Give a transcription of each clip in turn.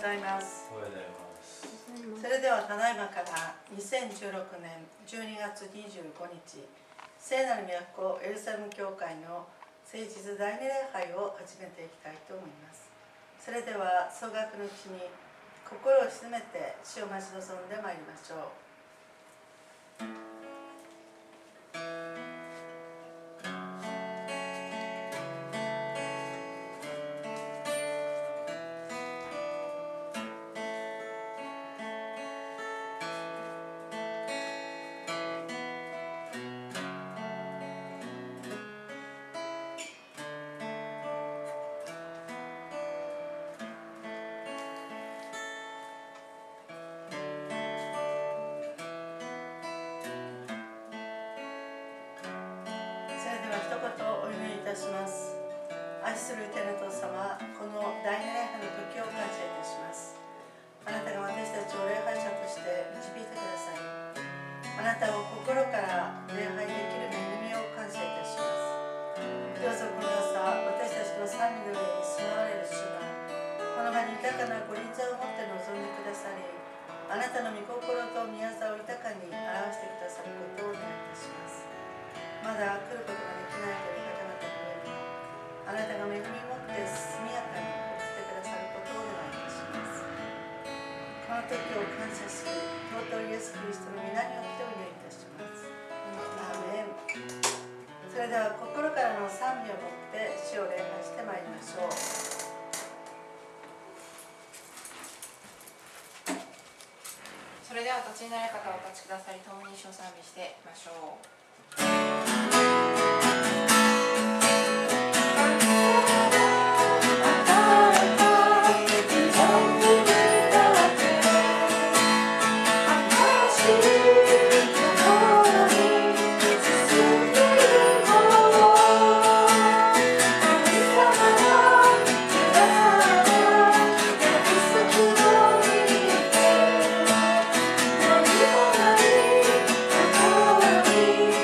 ざいます。 おはようございます。 それではただいまから2016年12月25日、聖なる都エルサレム教会の聖日第二礼拝を始めていきたいと思います。それでは総額のうちに心を静めて主を待ち望んでまいりましょう。一言お祈りいたします。愛する天の父様、この第二礼拝の時を感謝いたします。あなたが私たちを礼拝者として導いてください。あなたを心から礼拝できる恵みを感謝いたします。どうぞこの朝、私たちの賛美の上に住まわれる主がこの場に豊かなご臨在を持って臨んでくださり、あなたの御心と御業を豊かに表してくださることをお願いいたします。まだ来ることができないという方々の上にあなたが恵みを持って速やかに送ってくださることをお願いいたします。この時を感謝し、尊いイエス・キリストの皆によってお祈りいたします。アーメン。それでは心からの賛美を持って主を礼拝してまいりましょう。 それでは立ちになる方お立ちくださり、共に主を賛美していきましょう。 「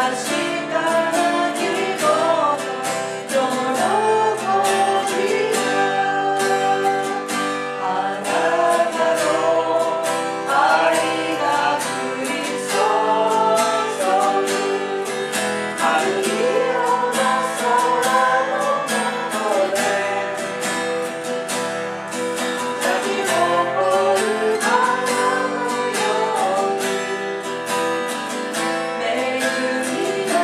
恵みの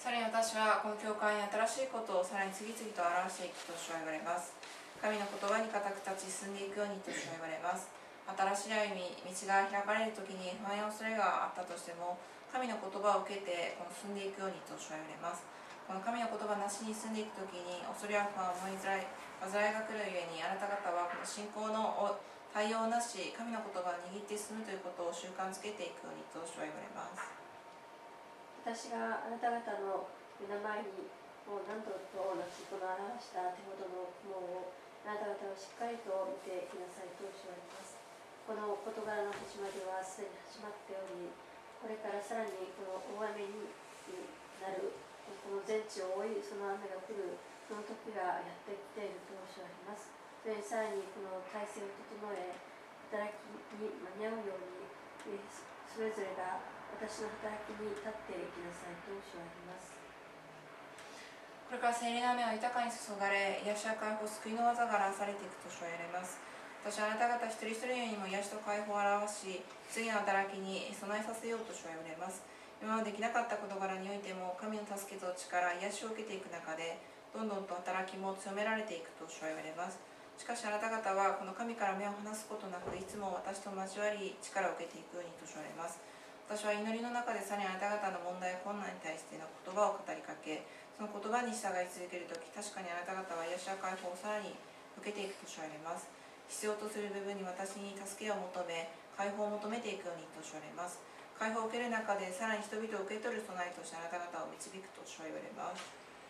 さらに私はこの教会に新しいことをさらに次々と表していくと主は言われます。神の言葉に固く立ち進んでいくようにと主は言われます。新しい歩み、道が開かれるときに不安や恐れがあったとしても、神の言葉を受けてこの進んでいくようにと主は言われます。この神の言葉なしに進んでいくときに恐れや不安を思いづらい、煩いが来るゆえに、あなた方はこの信仰の対応なし、神の言葉を握って進むということを習慣づけていくようにと主は言われます。 私があなた方の目の前にもう何度と同じこの表した手元の雲をあなた方はしっかりと見てきなさいと主は言われます。この事柄の始まりはすでに始まっており、これからさらにこの大雨になる、この全地を覆い、その雨が降る、その時がやってきていると主は言われます。それにさらにこの体制を整え、働きに間に合うように、それぞれが私の働きに立っていきなさいと主は言います。 これから聖霊の雨は豊かに注がれ、癒しや解放、救いの技が表されていくと主は言われます。私はあなた方一人一人にも癒しと解放を表し、次の働きに備えさせようと主は言われます。今までできなかった事柄においても、神の助けと力、癒しを受けていく中で、どんどんと働きも強められていくと主は言われます。しかしあなた方はこの神から目を離すことなく、いつも私と交わり、力を受けていくようにと主は言われます。私は祈りの中でさらにあなた方の問題や困難に対しての言葉を語りかけ、その言葉に従い続けるとき、確かにあなた方は癒しや解放をさらに受けていくと主は言われます。必要とする部分に私に助けを求め、解放を求めていくようにと主は言われます。解放を受ける中でさらに人々を受け取る備えとしてあなた方を導くと主は言われます。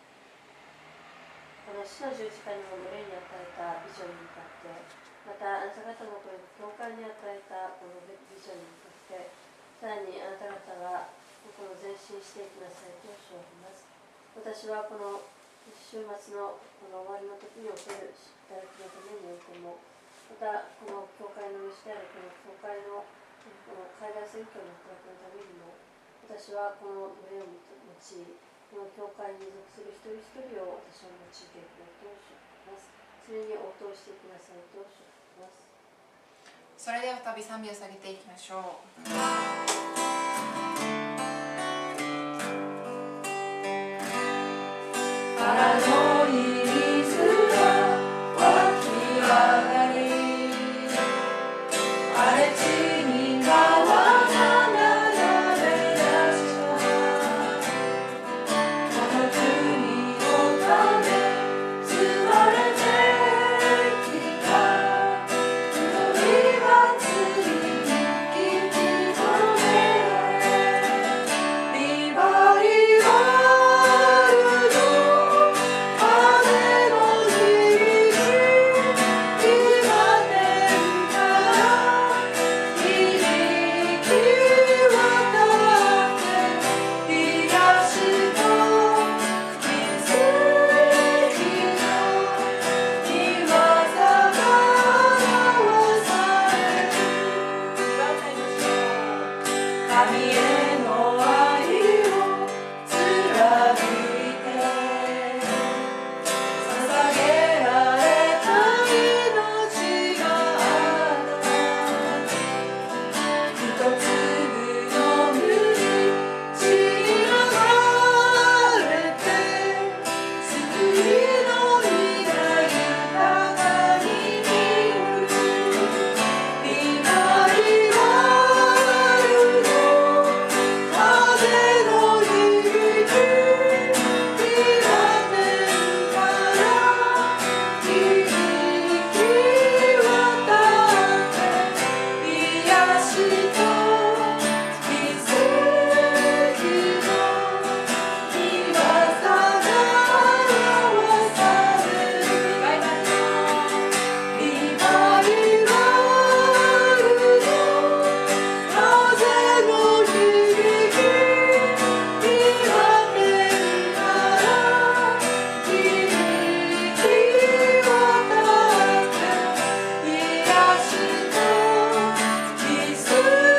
この死の十字架にも奴隷に与えたビジョンに向かって、またあなた方のこの教会に与えたこのビジョンに向かって、さらにあなた方はこの前進していきなさいと主は言います。私はこの週末のこの終わりの時における働きのためにおいても、またこの教会の主であるこの教会のこの海外選挙の働きのためにも、私はこの奴隷を用い、この教会に属する一人一人を私は用いていくと主は言います。それに応答していきなさいと主は言います。 それでは再び賛美を下げていきましょう。 荒野に水が湧き上がり、荒れ地に川が流れ出した。この国のため積まれてきた黒い祭りに引き止められ、リバイバルの風の響き、今天から響き渡って、癒しと奇跡の御業が表される。神への愛を貫いて、捧げられた命があった。一粒の海に血に流れて、救いの実が豊かに実る。リバイバルの風の響き、今天から響き渡って、癒しと奇跡の御業が表される。リバイバルの風の響き、今天から響き渡って、癒しと奇跡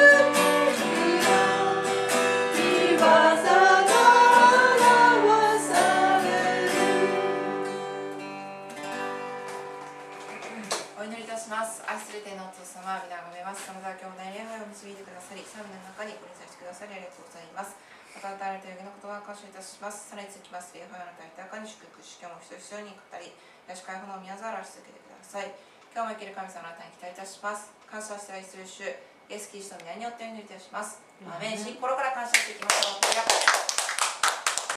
の御業が表される。 お祈りいたします。愛する天のお父様、皆がめます。その他今日も大礼拝を導いてくださり、賛美の中にご臨在してくださりありがとうございます。 また与えられた予言の言葉を感謝いたします。さらに続きます。礼拝をあなた豊かに祝福し、今日も一人一人に語り、癒し解放の宮沢を表し続けてください。今日も生きる神様あなたに期待いたします。感謝して愛する主、イエスキリストの皆によってお祈りいたします。アーメン。心から感謝していきましょう。